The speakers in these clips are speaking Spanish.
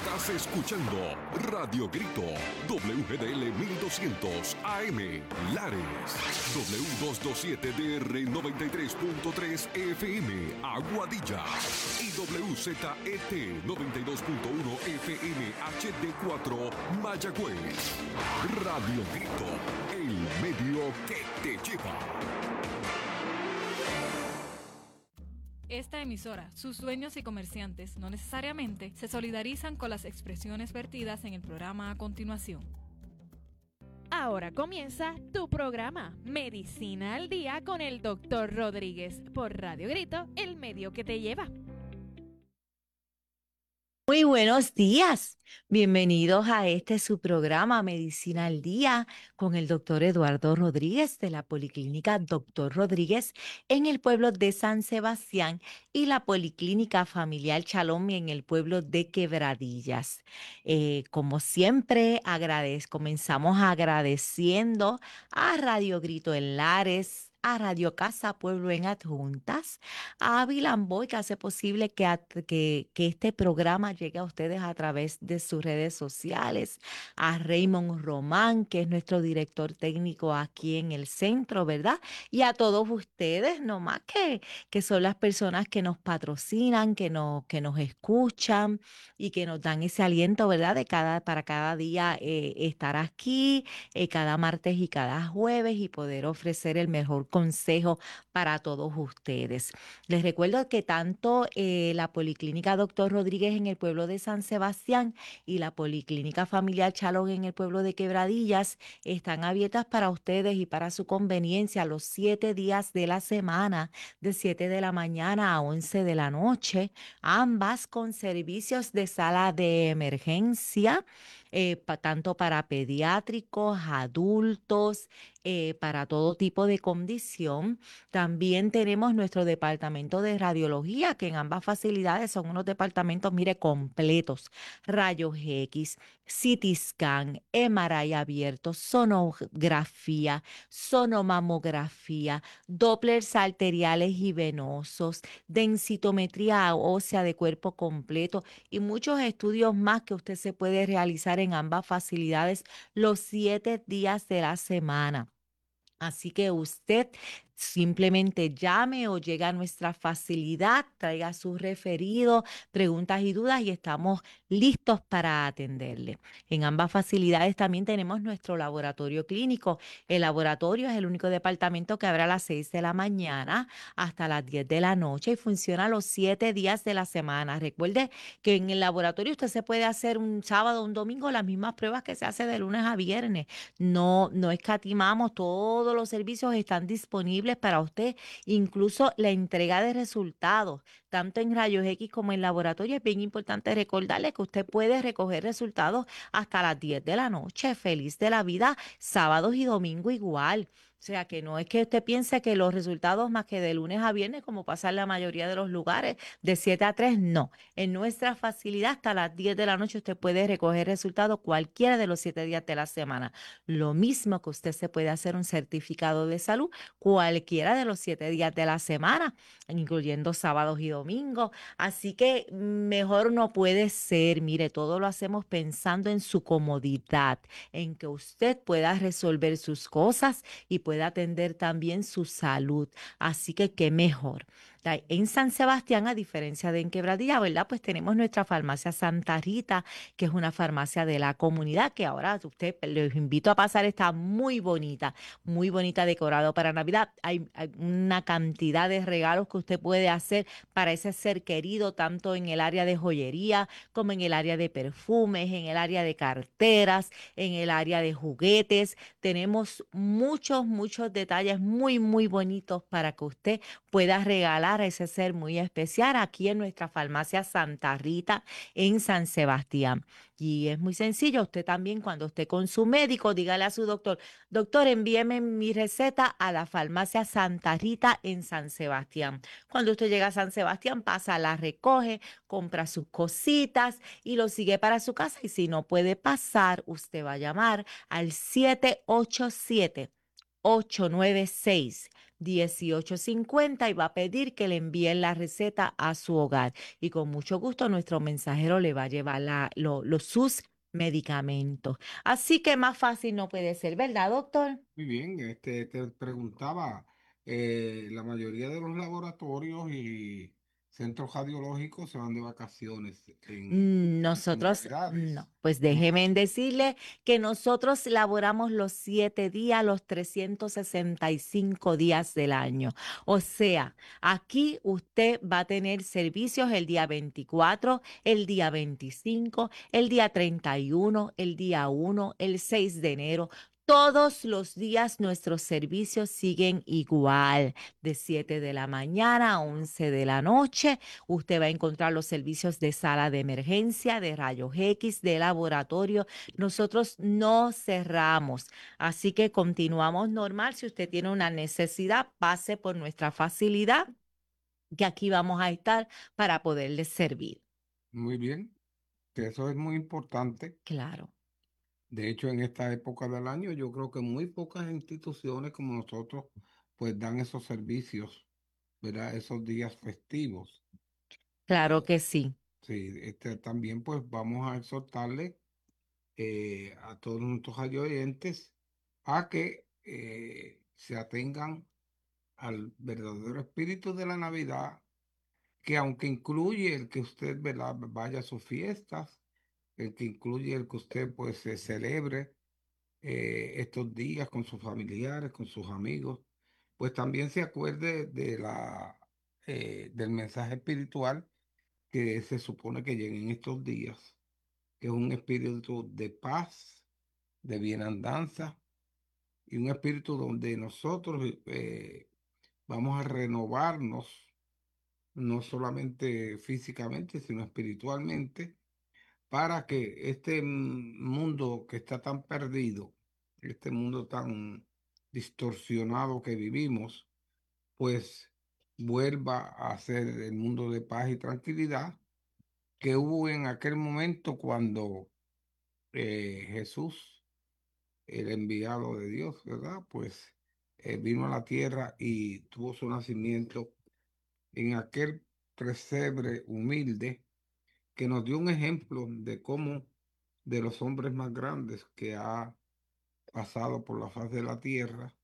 Estás escuchando Radio Grito, WGDL 1200 AM, Lares, W227DR 93.3 FM, Aguadilla, y WZET 92.1 FM HD4, Mayagüez. Radio Grito, el medio que te lleva. Esta emisora, sus dueños y comerciantes no necesariamente se solidarizan con las expresiones vertidas en el programa a continuación. Ahora comienza tu programa Medicina al Día con el Dr. Rodríguez por Radio Grito, el medio que te lleva. Muy buenos días, bienvenidos a su programa Medicina al Día con el doctor Eduardo Rodríguez de la Policlínica Dr. Rodríguez en el pueblo de San Sebastián y la Policlínica Familiar Chalomia en el pueblo de Quebradillas. Como siempre, comenzamos agradeciendo a Radio Grito en Lares, a Radio Casa Pueblo en Adjuntas, a Vilamboy, que hace posible que este programa llegue a ustedes a través de sus redes sociales, a Raymond Román, que es nuestro director técnico aquí en el centro, ¿verdad? Y a todos ustedes, nomás que son las personas que nos patrocinan, que nos escuchan y que nos dan ese aliento, ¿verdad? Para cada día estar aquí, cada martes y cada jueves y poder ofrecer el mejor consejo para todos ustedes. Les recuerdo que tanto la Policlínica Dr. Rodríguez en el pueblo de San Sebastián y la Policlínica Familiar Chalón en el pueblo de Quebradillas están abiertas para ustedes y para su conveniencia los 7 días de la semana, de 7 de la mañana a 11 de la noche, ambas con servicios de sala de emergencia, tanto para pediátricos, adultos, para todo tipo de condición. También tenemos nuestro departamento de radiología, que en ambas facilidades son unos departamentos, mire, completos. Rayos X, CT scan, MRI abierto, sonografía, sonomamografía, Dopplers arteriales y venosos, densitometría ósea de cuerpo completo y muchos estudios más que usted se puede realizar en ambas facilidades los 7 días de la semana. Así que usted simplemente llame o llegue a nuestra facilidad, traiga sus referidos, preguntas y dudas y estamos listos para atenderle. En ambas facilidades también tenemos nuestro laboratorio clínico. El laboratorio es el único departamento que abre a las 6 de la mañana hasta las 10 de la noche y funciona los 7 días de la semana. Recuerde que en el laboratorio usted se puede hacer un sábado, un domingo, las mismas pruebas que se hace de lunes a viernes. No escatimamos, todos los servicios están disponibles para usted, incluso la entrega de resultados, tanto en rayos X como en laboratorio. Es bien importante recordarle que usted puede recoger resultados hasta las 10 de la noche, feliz de la vida, sábados y domingo igual. O sea, que no es que usted piense que los resultados más que de lunes a viernes, como pasa en la mayoría de los lugares, de 7 a 3, no. En nuestra facilidad hasta las 10 de la noche usted puede recoger resultados cualquiera de los 7 días de la semana. Lo mismo que usted se puede hacer un certificado de salud cualquiera de los 7 días de la semana, incluyendo sábados y domingos. Así que mejor no puede ser. Mire, todo lo hacemos pensando en su comodidad, en que usted pueda resolver sus cosas y pueda atender también su salud. Así que qué mejor. En San Sebastián, a diferencia de en Quebradilla, ¿verdad? Pues tenemos nuestra farmacia Santa Rita, que es una farmacia de la comunidad, que ahora usted les invito a pasar, está muy bonita decorado para Navidad. Hay una cantidad de regalos que usted puede hacer para ese ser querido, tanto en el área de joyería como en el área de perfumes, en el área de carteras, en el área de juguetes. Tenemos muchos detalles muy bonitos para que usted pueda regalar a ese ser muy especial aquí en nuestra farmacia Santa Rita en San Sebastián. Y es muy sencillo, usted también cuando esté con su médico, dígale a su doctor, doctor, envíeme mi receta a la farmacia Santa Rita en San Sebastián. Cuando usted llega a San Sebastián, pasa, la recoge, compra sus cositas y lo sigue para su casa. Y si no puede pasar, usted va a llamar al 787-896 1850 y va a pedir que le envíen la receta a su hogar. Y con mucho gusto nuestro mensajero le va a llevar sus medicamentos. Así que más fácil no puede ser, ¿verdad, doctor? Muy bien, te preguntaba, la mayoría de los laboratorios y centros radiológicos se van de vacaciones en Nosotros Navidades. no. Pues déjeme decirle que nosotros laboramos los 7 días, los 365 días del año. O sea, aquí usted va a tener servicios el día 24, el día 25, el día 31, el día 1, el 6 de enero. Todos los días nuestros servicios siguen igual, de 7 de la mañana a 11 de la noche. Usted va a encontrar los servicios de sala de emergencia, de rayos X, de laboratorio. Nosotros no cerramos, así que continuamos normal. Si usted tiene una necesidad, pase por nuestra facilidad, que aquí vamos a estar para poderle servir. Muy bien, que eso es muy importante. Claro. De hecho, en esta época del año, yo creo que muy pocas instituciones como nosotros, pues dan esos servicios, ¿verdad? Esos días festivos. Claro que sí. Sí, también pues vamos a exhortarle a todos nuestros oyentes a que se atengan al verdadero espíritu de la Navidad, que aunque incluye el que usted, ¿verdad?, vaya a sus fiestas, el que incluye el que usted pues se celebre estos días con sus familiares, con sus amigos, pues también se acuerde del mensaje espiritual que se supone que llegue en estos días, que es un espíritu de paz, de bienandanza y un espíritu donde nosotros vamos a renovarnos, no solamente físicamente, sino espiritualmente, para que este mundo que está tan perdido, este mundo tan distorsionado que vivimos, pues vuelva a ser el mundo de paz y tranquilidad que hubo en aquel momento cuando Jesús, el enviado de Dios, ¿verdad? Pues vino a la tierra y tuvo su nacimiento en aquel pesebre humilde que nos dio un ejemplo de cómo de los hombres más grandes que ha pasado por la faz de la tierra,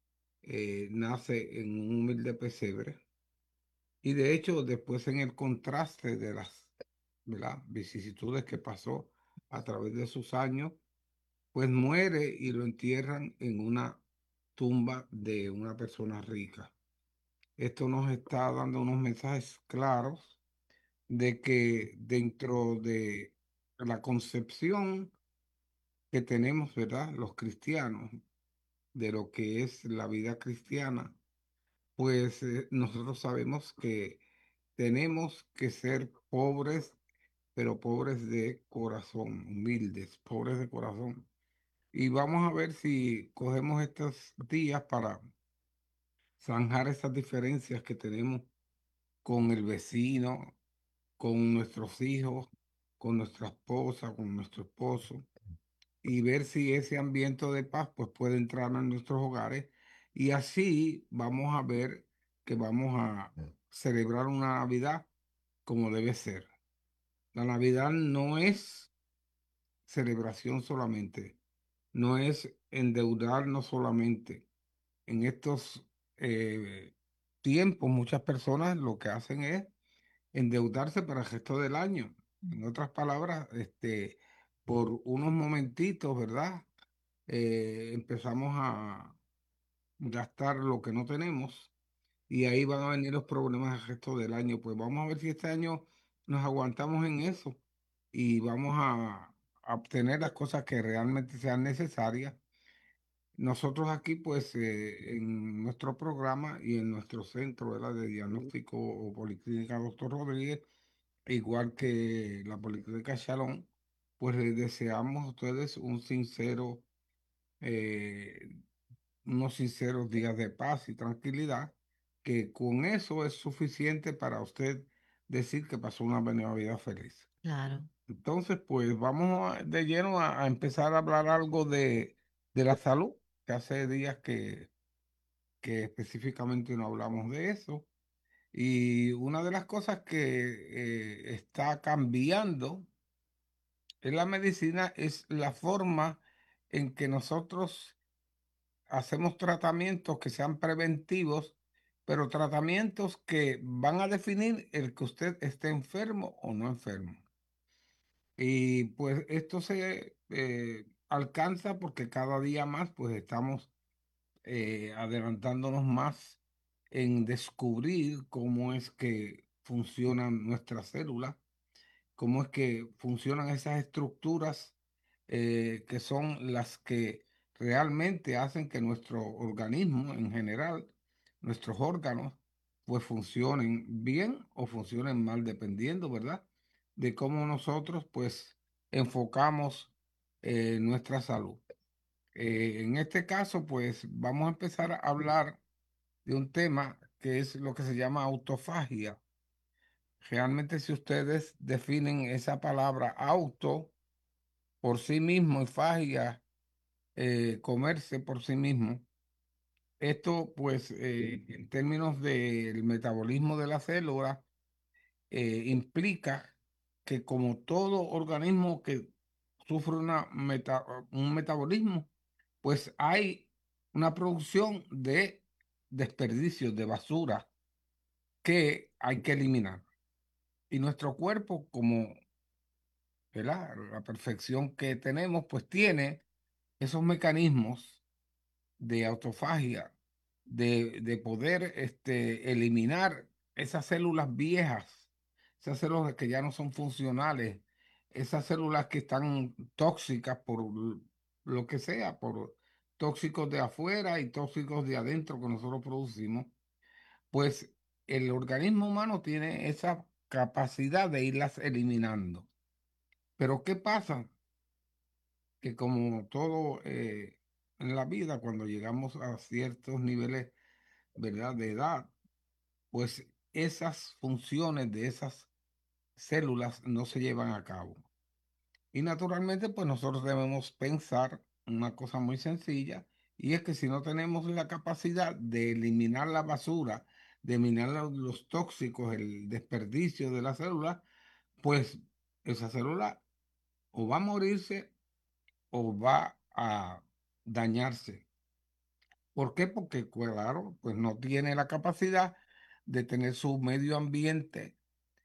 nace en un humilde pesebre. Y de hecho, después en el contraste de las vicisitudes que pasó a través de sus años, pues muere y lo entierran en una tumba de una persona rica. Esto nos está dando unos mensajes claros de que dentro de la concepción que tenemos, ¿verdad?, los cristianos, de lo que es la vida cristiana, pues nosotros sabemos que tenemos que ser pobres, pero pobres de corazón, humildes, pobres de corazón. Y vamos a ver si cogemos estos días para zanjar esas diferencias que tenemos con el vecino, con nuestros hijos, con nuestra esposa, con nuestro esposo, y ver si ese ambiente de paz pues puede entrar en nuestros hogares y así vamos a ver que vamos a celebrar una Navidad como debe ser. La Navidad no es celebración solamente, no es endeudarnos solamente. En estos tiempos muchas personas lo que hacen es endeudarse para el resto del año. En otras palabras, por unos momentitos, ¿verdad? Empezamos a gastar lo que no tenemos y ahí van a venir los problemas el resto del año. Pues vamos a ver si este año nos aguantamos en eso y vamos a obtener las cosas que realmente sean necesarias. Nosotros aquí, pues, en nuestro programa y en nuestro centro, ¿verdad?, de diagnóstico o policlínica Doctor Rodríguez, igual que la Policlínica Shalom, pues les deseamos a ustedes eh, unos sinceros días de paz y tranquilidad, que con eso es suficiente para usted decir que pasó una Navidad feliz. Claro. Entonces, pues vamos de lleno a empezar a hablar algo de la salud, que hace días que específicamente no hablamos de eso. Y una de las cosas que está cambiando en la medicina es la forma en que nosotros hacemos tratamientos que sean preventivos, pero tratamientos que van a definir el que usted esté enfermo o no enfermo. Y pues esto se alcanza porque cada día más pues estamos adelantándonos más en descubrir cómo es que funcionan nuestras células, cómo es que funcionan esas estructuras que son las que realmente hacen que nuestro organismo en general, nuestros órganos, pues funcionen bien o funcionen mal, dependiendo, ¿verdad? De cómo nosotros pues enfocamos nuestra salud. En este caso, pues vamos a empezar a hablar de un tema que es lo que se llama autofagia. Realmente si ustedes definen esa palabra auto por sí mismo y fagia, comerse por sí mismo, esto pues en términos del metabolismo de la célula implica que como todo organismo que sufre un metabolismo, pues hay una producción de desperdicios, de basura que hay que eliminar. Y nuestro cuerpo, como, ¿verdad?, la perfección que tenemos, pues tiene esos mecanismos de autofagia, de poder eliminar esas células viejas, esas células que ya no son funcionales, esas células que están tóxicas por lo que sea, por tóxicos de afuera y tóxicos de adentro que nosotros producimos, pues el organismo humano tiene esa capacidad de irlas eliminando. Pero ¿qué pasa? Que como todo en la vida, cuando llegamos a ciertos niveles, ¿verdad?, de edad, pues esas funciones de esas células no se llevan a cabo. Y naturalmente, pues nosotros debemos pensar una cosa muy sencilla, y es que si no tenemos la capacidad de eliminar la basura, de eliminar los tóxicos, el desperdicio de la célula, pues esa célula o va a morirse o va a dañarse. ¿Por qué? Porque, claro, pues no tiene la capacidad de tener su medio ambiente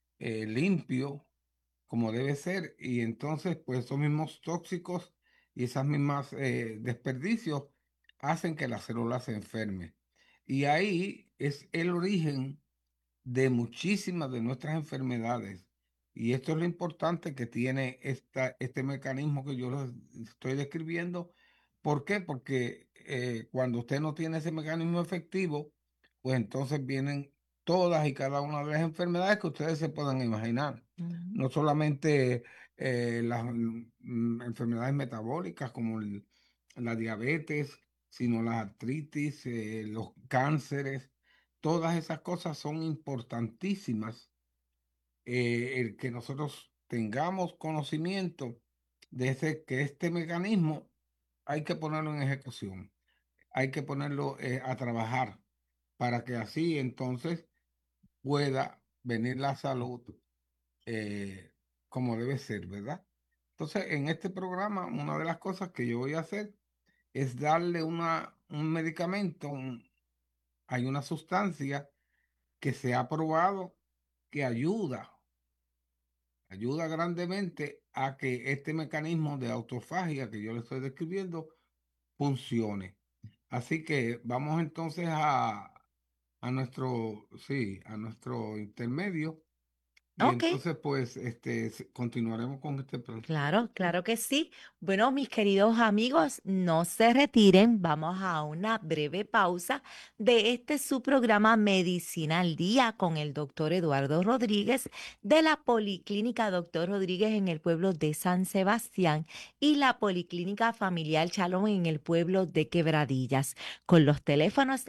limpio como debe ser. Y entonces, pues esos mismos tóxicos y esas mismas desperdicios hacen que la célula se enferme. Y ahí es el origen de muchísimas de nuestras enfermedades. Y esto es lo importante que tiene este mecanismo que yo les estoy describiendo. ¿Por qué? Porque cuando usted no tiene ese mecanismo efectivo, pues entonces vienen todas y cada una de las enfermedades que ustedes se puedan imaginar. Ujú. No solamente las enfermedades metabólicas como la diabetes, sino la artritis, los cánceres. Todas esas cosas son importantísimas, el que nosotros tengamos conocimiento de que este mecanismo hay que ponerlo en ejecución, hay que ponerlo a trabajar para que así entonces pueda venir la salud eh, como debe ser, ¿verdad? Entonces, en este programa, una de las cosas que yo voy a hacer es darle un medicamento, hay una sustancia que se ha probado que ayuda grandemente a que este mecanismo de autofagia que yo le estoy describiendo funcione. Así que vamos entonces a nuestro intermedio y Ok. entonces pues continuaremos con este plan. Claro, claro que sí. Bueno, mis queridos amigos, no se retiren. Vamos a una breve pausa de su programa Medicina al Día con el doctor Eduardo Rodríguez de la Policlínica Doctor Rodríguez en el pueblo de San Sebastián y la Policlínica Familiar Chalón en el pueblo de Quebradillas, con los teléfonos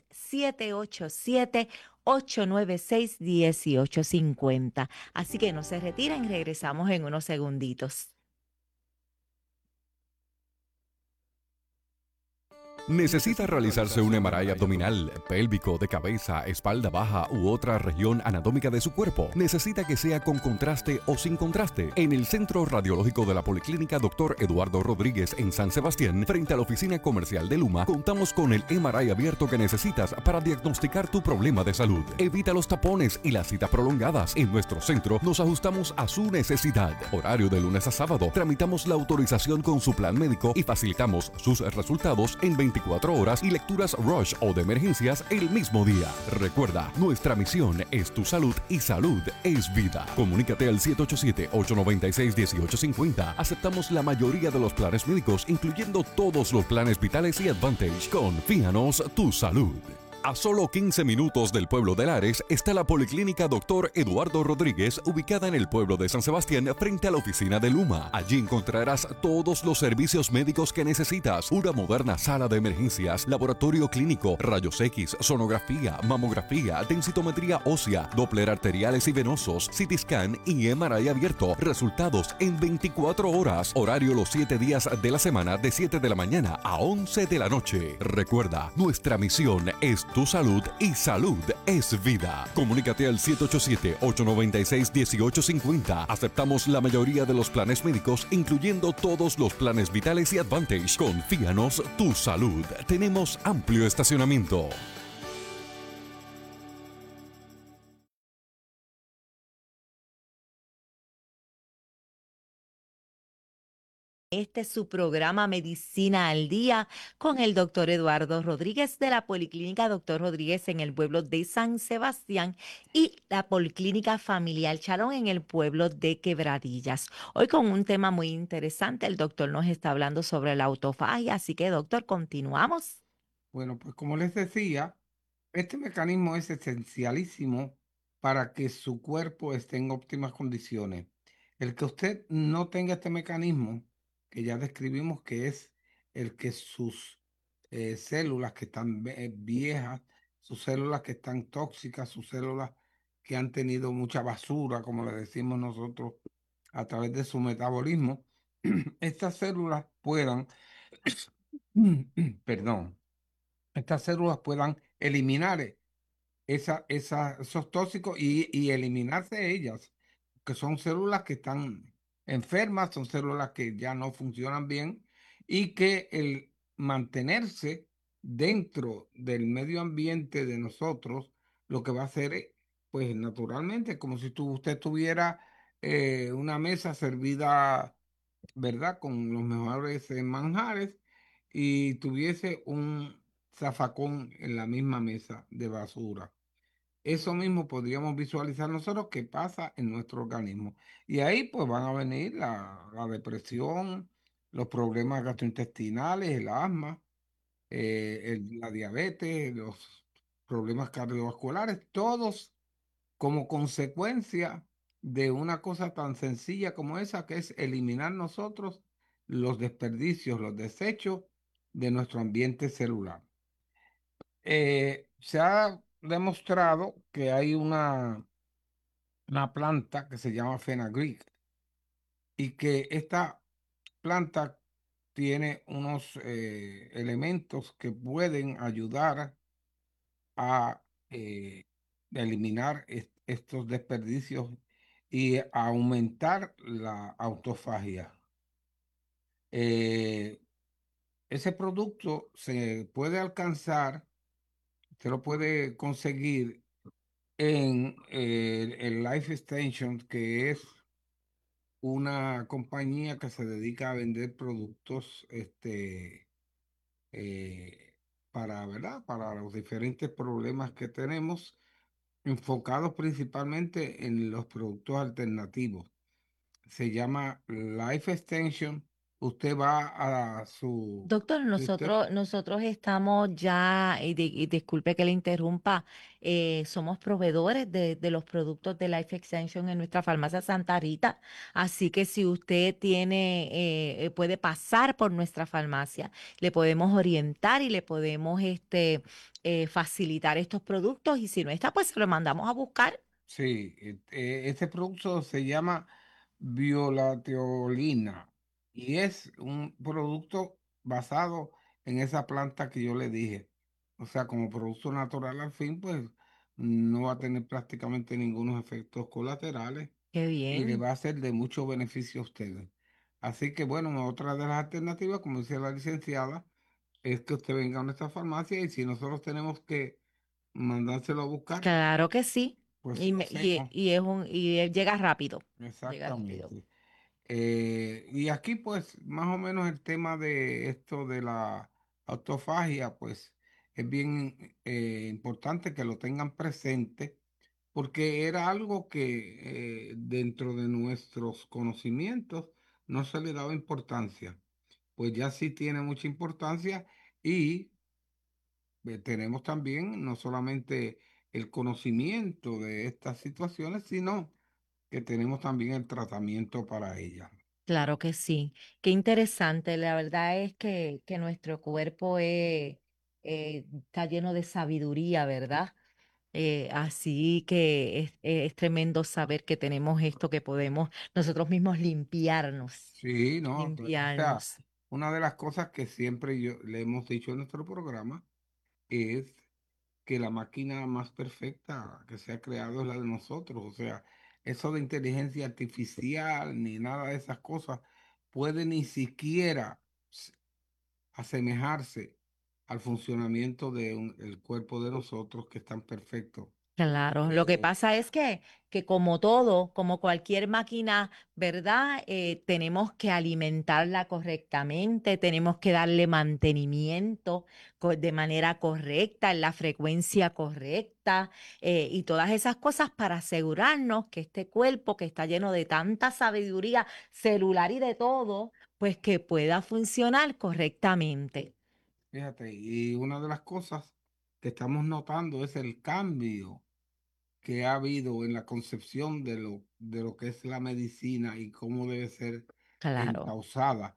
787-896-1850. Así que no se retiren, regresamos en unos segunditos. ¿Necesita realizarse un MRI abdominal, pélvico, de cabeza, espalda baja u otra región anatómica de su cuerpo? ¿Necesita que sea con contraste o sin contraste? En el Centro Radiológico de la Policlínica Dr. Eduardo Rodríguez en San Sebastián, frente a la oficina comercial de Luma, contamos con el MRI abierto que necesitas para diagnosticar tu problema de salud. Evita los tapones y las citas prolongadas. En nuestro centro nos ajustamos a su necesidad. Horario de lunes a sábado. Tramitamos la autorización con su plan médico y facilitamos sus resultados en 24 horas y lecturas rush o de emergencias el mismo día. Recuerda, nuestra misión es tu salud y salud es vida. Comunícate al 787-896-1850. Aceptamos la mayoría de los planes médicos, incluyendo todos los planes vitales y Advantage. Confíanos tu salud. A solo 15 minutos del pueblo de Lares está la Policlínica Dr. Eduardo Rodríguez, ubicada en el pueblo de San Sebastián, frente a la oficina de Luma. Allí encontrarás todos los servicios médicos que necesitas: una moderna sala de emergencias, laboratorio clínico, rayos X, sonografía, mamografía, densitometría ósea, Doppler arteriales y venosos, CT scan y MRI abierto. Resultados en 24 horas. Horario los 7 días de la semana, de 7 de la mañana a 11 de la noche. Recuerda, nuestra misión es tu salud y salud es vida. Comunícate al 787-896-1850. Aceptamos la mayoría de los planes médicos, incluyendo todos los planes vitales y Advantage. Confíanos tu salud. Tenemos amplio estacionamiento. Este es su programa Medicina al Día con el doctor Eduardo Rodríguez de la Policlínica Doctor Rodríguez en el pueblo de San Sebastián y la Policlínica Familiar Chalón en el pueblo de Quebradillas. Hoy con un tema muy interesante, el doctor nos está hablando sobre la autofagia, así que doctor, continuamos. Bueno, pues como les decía, este mecanismo es esencialísimo para que su cuerpo esté en óptimas condiciones. El que usted no tenga este mecanismo, que ya describimos que es el que sus células que están viejas, sus células que están tóxicas, sus células que han tenido mucha basura, como le decimos nosotros, a través de su metabolismo, estas células puedan, perdón, estas células puedan eliminar esos tóxicos y eliminarse ellas, que son células que están enfermas, son células que ya no funcionan bien y que el mantenerse dentro del medio ambiente de nosotros, lo que va a hacer es, pues naturalmente, como si usted tuviera una mesa servida, ¿verdad? Con los mejores manjares y tuviese un zafacón en la misma mesa de basura. Eso mismo podríamos visualizar nosotros que pasa en nuestro organismo. Y ahí pues van a venir la depresión, los problemas gastrointestinales, el asma, la diabetes, los problemas cardiovasculares, todos como consecuencia de una cosa tan sencilla como esa, que es eliminar nosotros los desperdicios, los desechos de nuestro ambiente celular. Se ha demostrado que hay una planta que se llama fenugreek y que esta planta tiene unos elementos que pueden ayudar a eliminar estos desperdicios y a aumentar la autofagia. Ese producto se puede alcanzar, se lo puede conseguir en el Life Extension, que es una compañía que se dedica a vender productos para, ¿verdad? Para los diferentes problemas que tenemos, enfocados principalmente en los productos alternativos. Se llama Life Extension. Usted va a su... Doctor, si usted- nosotros estamos ya, y disculpe que le interrumpa, somos proveedores de los productos de Life Extension en nuestra farmacia Santa Rita, así que si usted tiene, puede pasar por nuestra farmacia, le podemos orientar y le podemos facilitar estos productos y si no está, pues se lo mandamos a buscar. Sí, este producto se llama biolateolina y es un producto basado en esa planta que yo le dije. O sea, como producto natural al fin, pues no va a tener prácticamente ningunos efectos colaterales Qué y le bien. va a ser de mucho beneficio a ustedes. Así que bueno, otra de las alternativas, como dice la licenciada, es que usted venga a nuestra farmacia y si nosotros tenemos que mandárselo a buscar, Claro que sí. pues Y, lo hacemos. llega rápido. Llega rápido. Exactamente. Y aquí pues más o menos el tema de esto de la autofagia, pues es bien importante que lo tengan presente porque era algo que dentro de nuestros conocimientos no se le daba importancia. Pues ya sí tiene mucha importancia y tenemos también no solamente el conocimiento de estas situaciones, sino que tenemos también el tratamiento para ellas. Claro que sí. Qué interesante. La verdad es que nuestro cuerpo está lleno de sabiduría, ¿verdad? Así que es tremendo saber que tenemos esto, que podemos nosotros mismos limpiarnos, Sí, no, o sea, limpiarnos. una de las cosas que siempre le hemos dicho en nuestro programa es que la máquina más perfecta que se ha creado es la de nosotros. O sea, eso de inteligencia artificial ni nada de esas cosas puede ni siquiera asemejarse al funcionamiento el cuerpo de nosotros que es tan perfecto. Claro, lo que Eh, pasa es que como todo, como cualquier máquina, ¿verdad? Tenemos que alimentarla correctamente, tenemos que darle mantenimiento de manera correcta, en la frecuencia correcta, y todas esas cosas para asegurarnos que este cuerpo que está lleno de tanta sabiduría celular y de todo, pues que pueda funcionar correctamente. Fíjate, y una de las cosas que estamos notando es el cambio que ha habido en la concepción de lo que es la medicina y cómo debe ser Claro, encausada.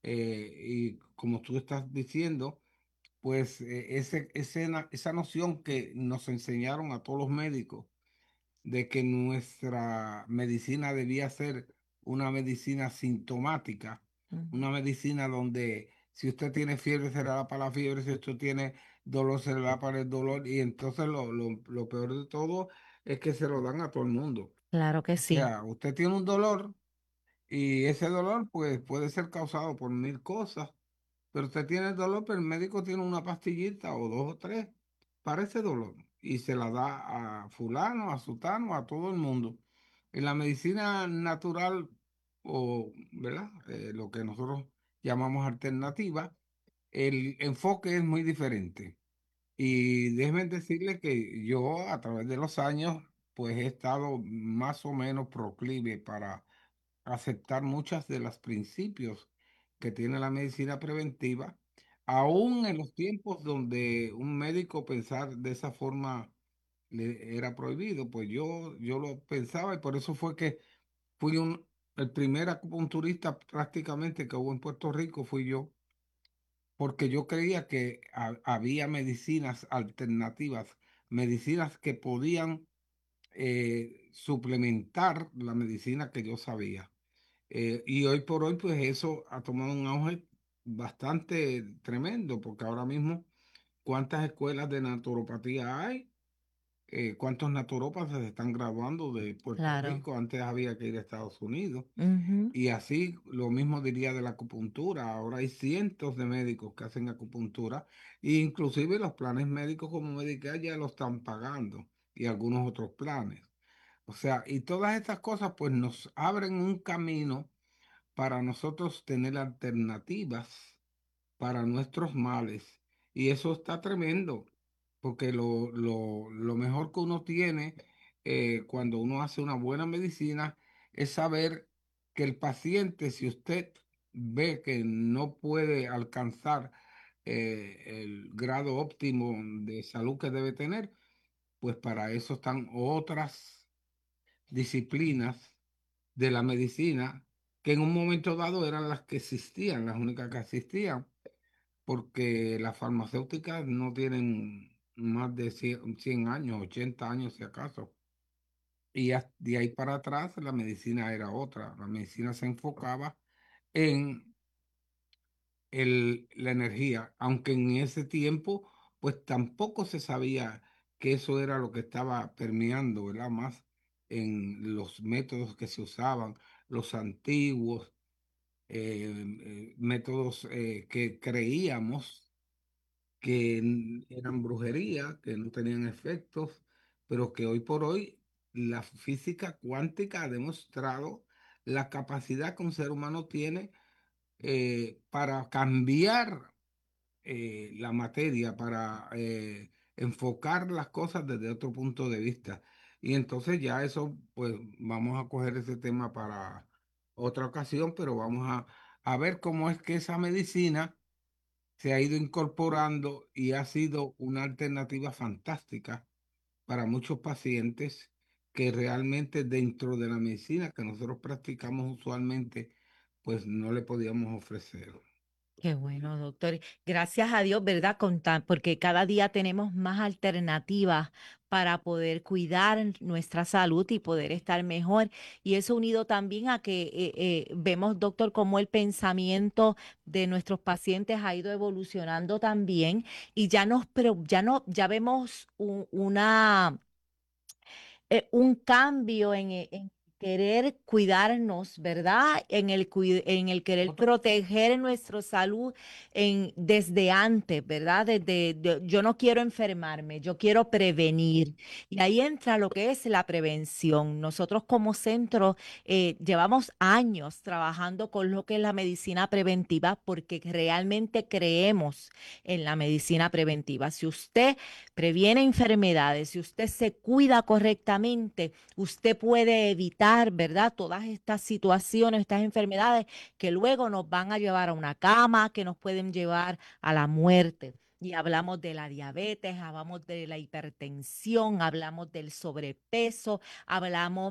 Y como tú estás diciendo, pues esa noción que nos enseñaron a todos los médicos de que nuestra medicina debía ser una medicina sintomática, ujú, una medicina donde si usted tiene fiebre se le da para la fiebre, si usted tiene dolor se le da para el dolor y entonces lo peor de todo es que se lo dan a todo el mundo. claro que O sí. sea, usted tiene un dolor y ese dolor pues puede ser causado por mil cosas, pero usted tiene el dolor, pero el médico tiene una pastillita o dos o tres para ese dolor y se la da a fulano, a sutano, a todo el mundo. En la medicina natural o, ¿verdad? Lo que nosotros llamamos alternativa, el enfoque es muy diferente. Y déjenme decirle que yo a través de los años pues he estado más o menos proclive para aceptar muchas de los principios que tiene la medicina preventiva, aún en los tiempos donde un médico pensar de esa forma le era prohibido, pues yo lo pensaba y por eso fue que fui el primer acupunturista prácticamente que hubo en Puerto Rico, fui yo, porque yo creía que había medicinas alternativas, medicinas que podían suplementar la medicina que yo sabía. Y hoy por hoy, pues eso ha tomado un auge bastante tremendo, porque ahora mismo, ¿cuántas escuelas de naturopatía hay? ¿Cuántos naturópatas se están graduando de Puerto Claro. Rico? Antes había que ir a Estados Unidos. Ujú. Y así lo mismo diría de la acupuntura. Ahora hay cientos de médicos que hacen acupuntura e inclusive los planes médicos como Medicare ya lo están pagando y algunos otros planes. O sea, y todas estas cosas pues nos abren un camino para nosotros tener alternativas para nuestros males. Y eso está tremendo, porque lo mejor que uno tiene cuando uno hace una buena medicina es saber que el paciente, si usted ve que no puede alcanzar el grado óptimo de salud que debe tener, pues para eso están otras disciplinas de la medicina que en un momento dado eran las que existían, las únicas que existían, porque las farmacéuticas no tienen más de 100 años, 80 años si acaso. Y de ahí para atrás la medicina era otra. La medicina se enfocaba en la energía, aunque en ese tiempo pues tampoco se sabía que eso era lo que estaba permeando, ¿verdad? Más en los métodos que se usaban, los antiguos métodos que creíamos que eran brujería, que no tenían efectos, pero que hoy por hoy la física cuántica ha demostrado la capacidad que un ser humano tiene para cambiar la materia, para enfocar las cosas desde otro punto de vista. Y entonces ya eso, pues vamos a coger ese tema para otra ocasión, pero vamos a ver cómo es que esa medicina se ha ido incorporando y ha sido una alternativa fantástica para muchos pacientes que realmente dentro de la medicina que nosotros practicamos usualmente, pues no le podíamos ofrecer. Qué bueno, doctor. Gracias a Dios, ¿verdad? Porque cada día tenemos más alternativas para poder cuidar nuestra salud y poder estar mejor. Y eso unido también a que vemos, doctor, cómo el pensamiento de nuestros pacientes ha ido evolucionando también y pero ya no, ya vemos un cambio en querer cuidarnos, ¿verdad? En el querer proteger nuestra salud desde antes, ¿verdad? Yo no quiero enfermarme, yo quiero prevenir. Y ahí entra lo que es la prevención. Nosotros como centro llevamos años trabajando con lo que es la medicina preventiva porque realmente creemos en la medicina preventiva. Si usted previene enfermedades, si usted se cuida correctamente, usted puede evitar, ¿verdad? Todas estas situaciones, estas enfermedades que luego nos van a llevar a una cama, que nos pueden llevar a la muerte. Y hablamos de la diabetes, hablamos de la hipertensión, hablamos del sobrepeso, hablamos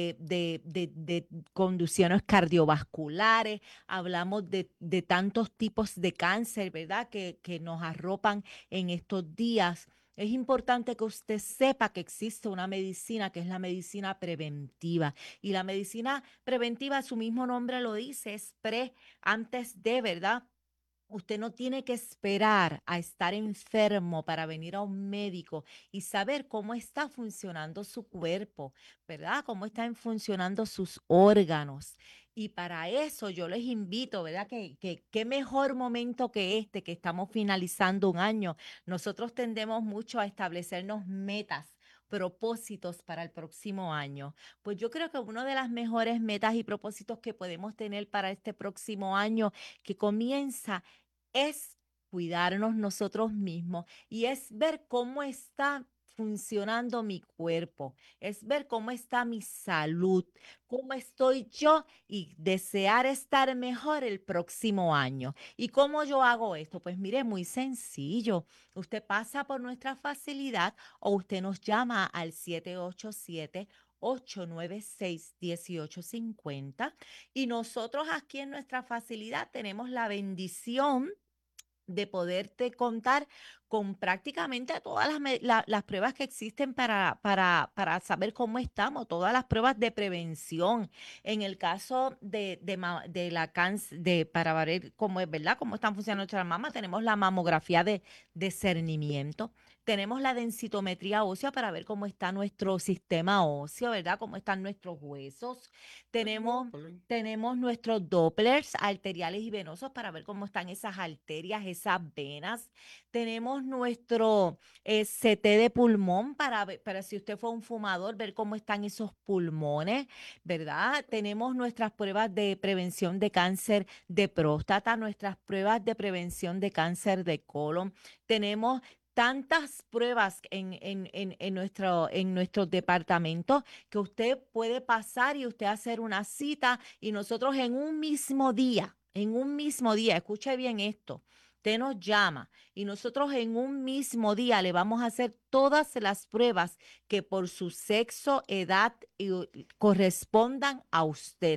de condiciones cardiovasculares, hablamos de tantos tipos de cáncer, ¿verdad? Que nos arropan en estos días. Es importante que usted sepa que existe una medicina que es la medicina preventiva. Y la medicina preventiva, su mismo nombre lo dice, es antes de, ¿verdad? Usted no tiene que esperar a estar enfermo para venir a un médico y saber cómo está funcionando su cuerpo, ¿verdad? Cómo están funcionando sus órganos. Y para eso yo les invito, ¿verdad? Qué mejor momento que este, que estamos finalizando un año. Nosotros tendemos mucho a establecernos metas, propósitos para el próximo año. Pues yo creo que una de las mejores metas y propósitos que podemos tener para este próximo año que comienza es cuidarnos nosotros mismos y es ver cómo está funcionando mi cuerpo, es ver cómo está mi salud, cómo estoy yo y desear estar mejor el próximo año. ¿Y cómo yo hago esto? Pues mire, muy sencillo. Usted pasa por nuestra facilidad o usted nos llama al 787-896-1850 y nosotros aquí en nuestra facilidad tenemos la bendición de poderte contar con prácticamente todas las pruebas que existen para saber cómo estamos, todas las pruebas de prevención. En el caso de la cáncer, para ver cómo es, ¿verdad? Cómo están funcionando nuestras mamas, tenemos la mamografía de discernimiento. Tenemos la densitometría ósea para ver cómo está nuestro sistema óseo, ¿verdad? Cómo están nuestros huesos. Tenemos tenemos nuestros Dopplers arteriales y venosos para ver cómo están esas arterias, esas venas. Tenemos nuestro CT de pulmón para si usted fue un fumador, ver cómo están esos pulmones, ¿verdad? Tenemos nuestras pruebas de prevención de cáncer de próstata, nuestras pruebas de prevención de cáncer de colon. Tenemos tantas pruebas en nuestro departamento que usted puede pasar y usted hacer una cita y nosotros en un mismo día, escuche bien esto, usted nos llama y nosotros en un mismo día le vamos a hacer todas las pruebas que por su sexo, edad correspondan a usted.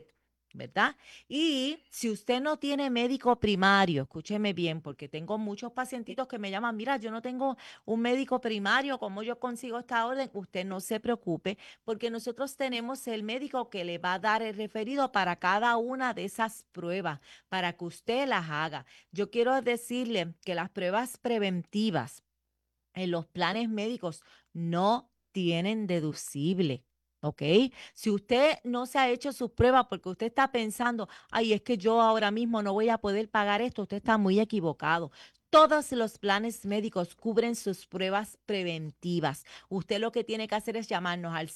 ¿verdad? Y si usted no tiene médico primario, escúcheme bien, porque tengo muchos pacientitos que me llaman, mira, yo no tengo un médico primario, ¿cómo yo consigo esta orden? Usted no se preocupe, porque nosotros tenemos el médico que le va a dar el referido para cada una de esas pruebas, para que usted las haga. Yo quiero decirle que las pruebas preventivas en los planes médicos no tienen deducible. ¿Ok? Si usted no se ha hecho sus pruebas porque usted está pensando, ay, es que yo ahora mismo no voy a poder pagar esto, usted está muy equivocado. Todos los planes médicos cubren sus pruebas preventivas. Usted lo que tiene que hacer es llamarnos al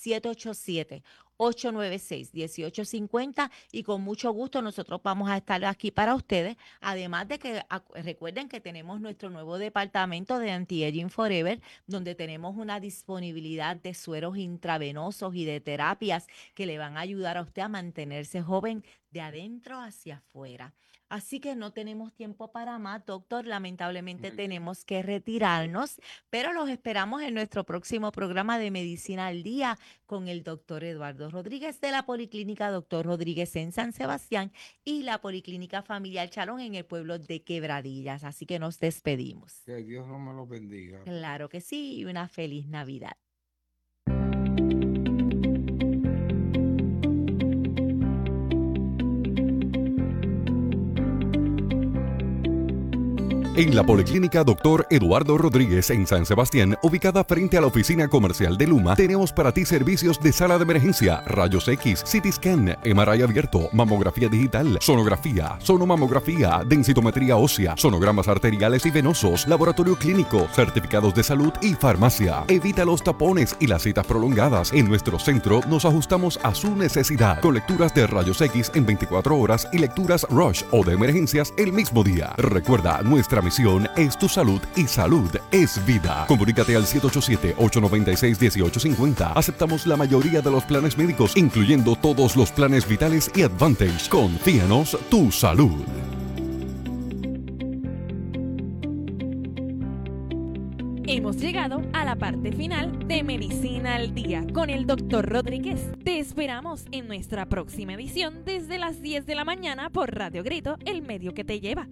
787-896-1850 y con mucho gusto nosotros vamos a estar aquí para ustedes. Además de que recuerden que tenemos nuestro nuevo departamento de Anti-Aging Forever, donde tenemos una disponibilidad de sueros intravenosos y de terapias que le van a ayudar a usted a mantenerse joven de adentro hacia afuera. Así que no tenemos tiempo para más, doctor. Lamentablemente tenemos que retirarnos, pero los esperamos en nuestro próximo programa de Medicina al Día con el doctor Eduardo Rodríguez de la Policlínica Doctor Rodríguez en San Sebastián y la Policlínica Familiar Chalón en el pueblo de Quebradillas. Así que nos despedimos. Que Dios no me lo bendiga. Claro que sí, y una feliz Navidad. En la Policlínica Dr. Eduardo Rodríguez en San Sebastián, ubicada frente a la oficina comercial de Luma, tenemos para ti servicios de sala de emergencia, rayos X, CT scan, MRI abierto, mamografía digital, sonografía, sonomamografía, densitometría ósea, sonogramas arteriales y venosos, laboratorio clínico, certificados de salud y farmacia. Evita los tapones y las citas prolongadas. En nuestro centro nos ajustamos a su necesidad, con lecturas de rayos X en 24 horas y lecturas Rush o de emergencias el mismo día. Recuerda, nuestra misión es tu salud y salud es vida. Comunícate al 787-896-1850. Aceptamos la mayoría de los planes médicos, incluyendo todos los planes vitales y Advantage. Confíanos tu salud. Hemos llegado a la parte final de Medicina al Día con el Dr. Rodríguez. Te esperamos en nuestra próxima edición desde las 10 de la mañana por Radio Grito, el medio que te lleva.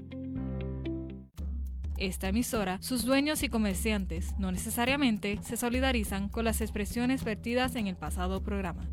Esta emisora, sus dueños y comerciantes no necesariamente se solidarizan con las expresiones vertidas en el pasado programa.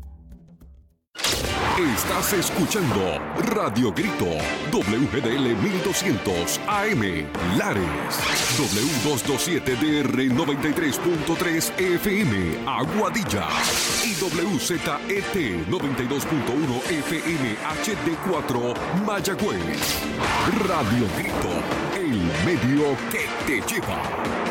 Estás escuchando Radio Grito, WGDL 1200 AM, Lares, W227DR 93.3 FM, Aguadilla, y WZET 92.1 FM HD4, Mayagüez. Radio Grito, el medio que te lleva.